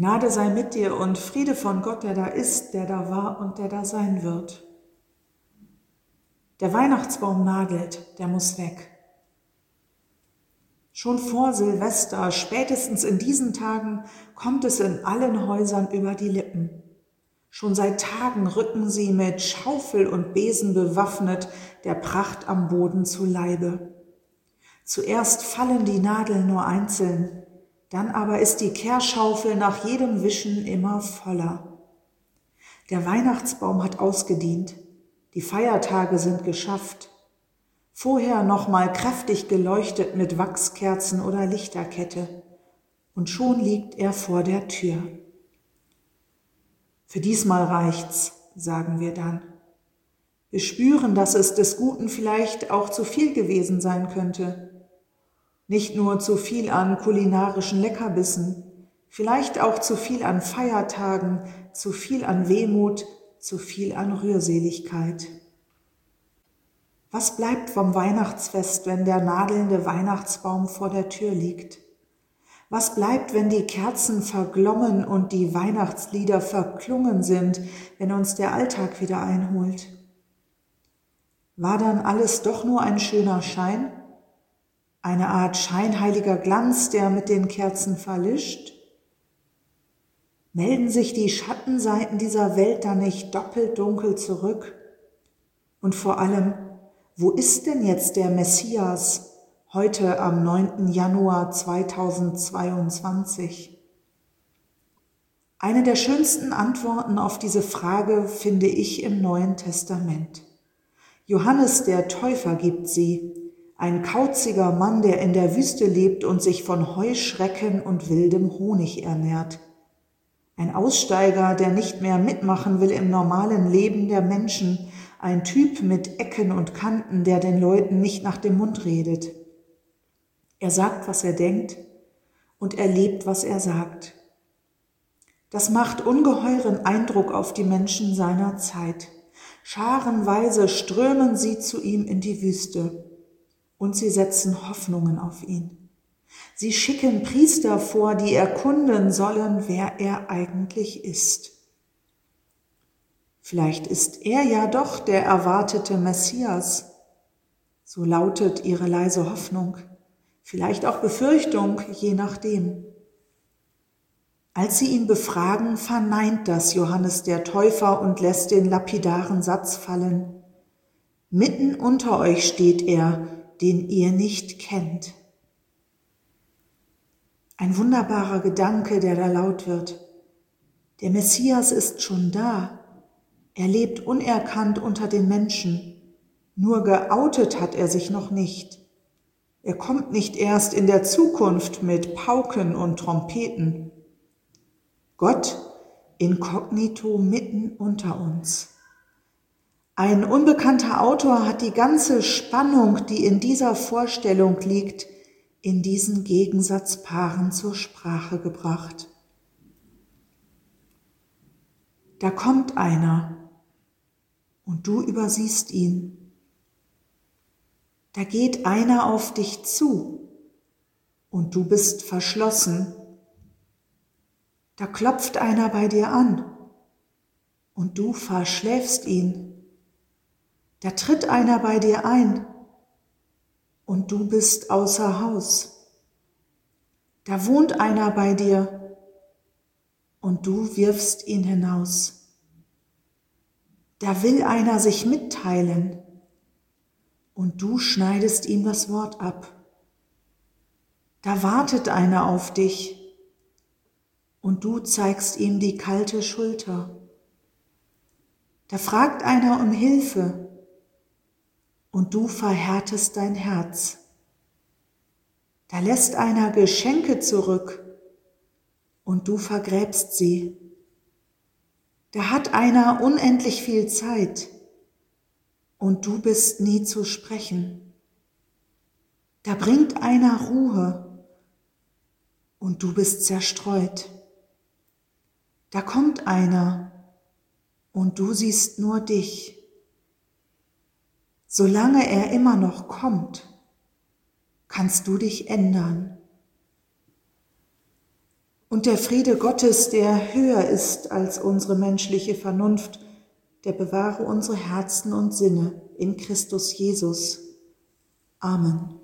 Gnade sei mit dir und Friede von Gott, der da ist, der da war und der da sein wird. Der Weihnachtsbaum nagelt, der muss weg. Schon vor Silvester, spätestens in diesen Tagen, kommt es in allen Häusern über die Lippen. Schon seit Tagen rücken sie mit Schaufel und Besen bewaffnet der Pracht am Boden zu Leibe. Zuerst fallen die Nadeln nur einzeln, dann aber ist die Kehrschaufel nach jedem Wischen immer voller. Der Weihnachtsbaum hat ausgedient, die Feiertage sind geschafft. Vorher noch mal kräftig geleuchtet mit Wachskerzen oder Lichterkette, und schon liegt er vor der Tür. Für diesmal reicht's, sagen wir dann. Wir spüren, dass es des Guten vielleicht auch zu viel gewesen sein könnte. Nicht nur zu viel an kulinarischen Leckerbissen, vielleicht auch zu viel an Feiertagen, zu viel an Wehmut, zu viel an Rührseligkeit. Was bleibt vom Weihnachtsfest, wenn der nadelnde Weihnachtsbaum vor der Tür liegt? Was bleibt, wenn die Kerzen verglommen und die Weihnachtslieder verklungen sind, wenn uns der Alltag wieder einholt? War dann alles doch nur ein schöner Schein? Eine Art scheinheiliger Glanz, der mit den Kerzen verlischt? Melden sich die Schattenseiten dieser Welt dann nicht doppelt dunkel zurück? Und vor allem, wo ist denn jetzt der Messias heute am 9. Januar 2022? Eine der schönsten Antworten auf diese Frage finde ich im Neuen Testament. Johannes der Täufer gibt sie, ein kauziger Mann, der in der Wüste lebt und sich von Heuschrecken und wildem Honig ernährt. Ein Aussteiger, der nicht mehr mitmachen will im normalen Leben der Menschen, ein Typ mit Ecken und Kanten, der den Leuten nicht nach dem Mund redet. Er sagt, was er denkt, und er lebt, was er sagt. Das macht ungeheuren Eindruck auf die Menschen seiner Zeit. Scharenweise strömen sie zu ihm in die Wüste und sie setzen Hoffnungen auf ihn. Sie schicken Priester vor, die erkunden sollen, wer er eigentlich ist. Vielleicht ist er ja doch der erwartete Messias. So lautet ihre leise Hoffnung, vielleicht auch Befürchtung, je nachdem. Als sie ihn befragen, verneint das Johannes der Täufer und lässt den lapidaren Satz fallen: Mitten unter euch steht er, den ihr nicht kennt. Ein wunderbarer Gedanke, der da laut wird. Der Messias ist schon da. Er lebt unerkannt unter den Menschen. Nur geoutet hat er sich noch nicht. Er kommt nicht erst in der Zukunft mit Pauken und Trompeten. Gott inkognito mitten unter uns. Ein unbekannter Autor hat die ganze Spannung, die in dieser Vorstellung liegt, in diesen Gegensatzpaaren zur Sprache gebracht. Da kommt einer und du übersiehst ihn. Da geht einer auf dich zu und du bist verschlossen. Da klopft einer bei dir an und du verschläfst ihn. Da tritt einer bei dir ein und du bist außer Haus. Da wohnt einer bei dir und du wirfst ihn hinaus. Da will einer sich mitteilen und du schneidest ihm das Wort ab. Da wartet einer auf dich und du zeigst ihm die kalte Schulter. Da fragt einer um Hilfe und du verhärtest dein Herz. Da lässt einer Geschenke zurück und du vergräbst sie. Da hat einer unendlich viel Zeit und du bist nie zu sprechen. Da bringt einer Ruhe und du bist zerstreut. Da kommt einer und du siehst nur dich. Solange er immer noch kommt, kannst du dich ändern. Und der Friede Gottes, der höher ist als unsere menschliche Vernunft, der bewahre unsere Herzen und Sinne in Christus Jesus. Amen.